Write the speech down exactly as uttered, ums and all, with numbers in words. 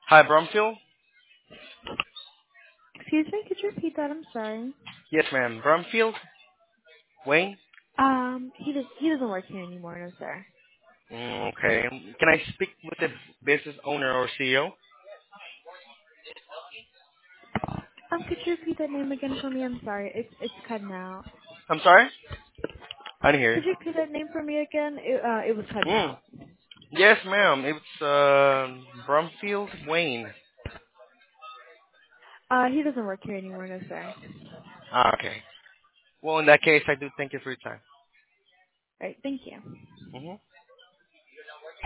Hi, Brumfield? Excuse me, could you repeat that? I'm sorry. Yes, ma'am. Brumfield? Wayne? Um, he does he doesn't work here anymore, no sir. Mm, okay. Can I speak with the business owner or C E O? Um, could you repeat that name again for me? I'm sorry. It's it's cutting out. I'm sorry? I didn't hear Could you you. repeat that name for me again? It uh it was cutting Mm. out. Yes, ma'am. It's uh, Brumfield Wayne. Uh, he doesn't work here anymore, no sir. Ah, okay. Well, in that case, I do thank you for your time. All right, thank you. Mm-hmm.